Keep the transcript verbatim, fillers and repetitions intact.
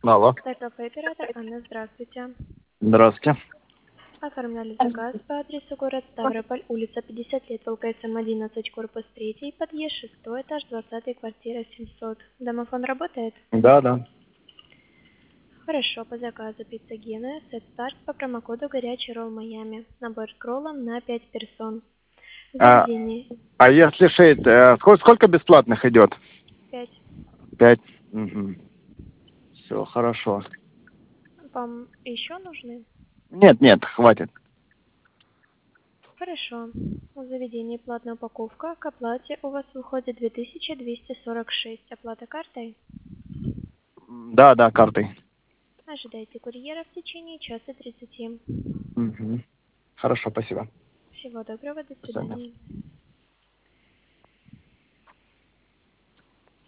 Алло. Стартовый оператор Анна, здравствуйте. Здравствуйте. Оформляли заказ по адресу город Ставрополь, улица пятьдесят лет, ВЛКСМ одиннадцать, корпус три, подъезд шесть, этаж двадцать, квартира семьсот. Домофон работает? Да, да. Хорошо, по заказу пицца Гена, сет старт по промокоду горячий ролл Майами. Набор с кроллом на пять персон. А, Заведение а если шесть, э, сколько, сколько бесплатных идет? пять. Пять. Угу. Все, хорошо. Вам еще нужны? Нет, нет, хватит. Хорошо. В заведении платная упаковка. К оплате у вас выходит две тысячи двести сорок шесть. Оплата картой? Да, да, картой. Ожидайте курьера в течение часа тридцати. Угу. Хорошо, спасибо. Всего доброго, до До свидания. свидания.